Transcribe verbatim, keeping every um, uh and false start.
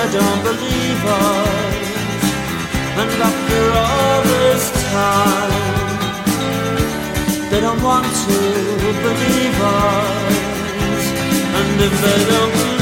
they don't believe us, and after all this time, they don't want to believe us, and if they don't